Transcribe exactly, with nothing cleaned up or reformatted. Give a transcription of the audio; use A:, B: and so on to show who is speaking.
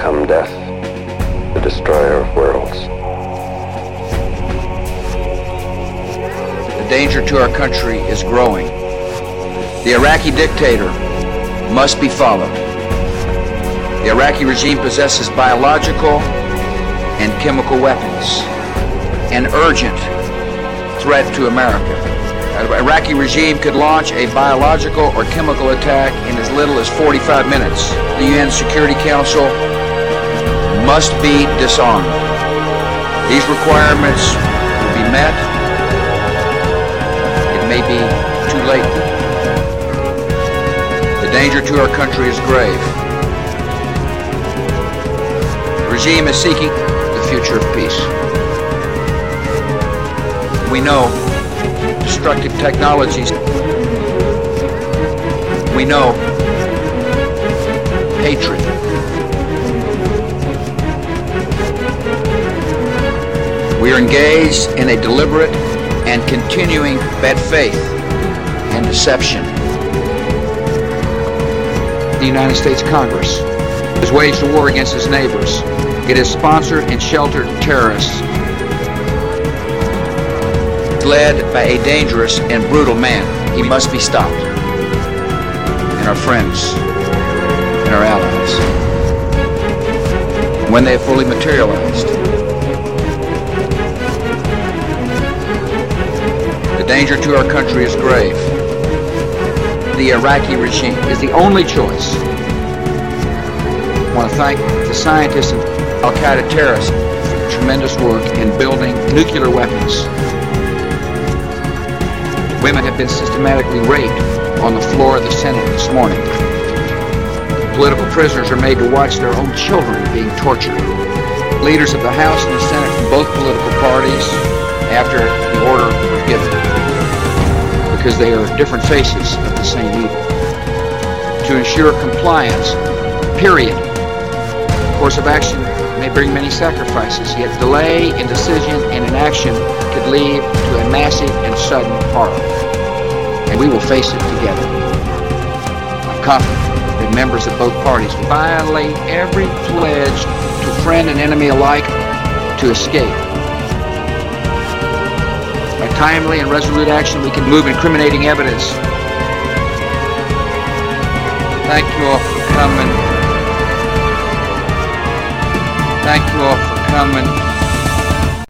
A: come death, the destroyer of worlds.
B: The danger to our country is growing. The Iraqi dictator must be followed. The Iraqi regime possesses biological and chemical weapons, an urgent threat to America. The Iraqi regime could launch a biological or chemical attack in as little as forty-five minutes. The U N Security Council must be disarmed. These requirements will be met. It may be too late. The danger to our country is grave. The regime is seeking the future of peace. We know destructive technologies. We know hatred. We are engaged in a deliberate and continuing bad faith and deception. The United States Congress has waged a war against its neighbors. It has sponsored and sheltered terrorists, led by a dangerous and brutal man. He must be stopped. And our friends and our allies, when they have fully materialized. The danger to our country is grave. The Iraqi regime is the only choice. I want to thank the scientists and Al-Qaeda terrorists for their tremendous work in building nuclear weapons. Women have been systematically raped on the floor of the Senate this morning. Political prisoners are made to watch their own children being tortured. Leaders of the House and the Senate from both political parties, after the order was given, because they are different faces of the same evil. To ensure compliance, period. The course of action may bring many sacrifices, yet delay in decision and inaction could lead to a massive and sudden horror. And we will face it together. I'm confident that members of both parties violate every pledge to friend and enemy alike to escape. By timely and resolute action, we can move incriminating evidence. Thank you all for coming. Thank you all for coming.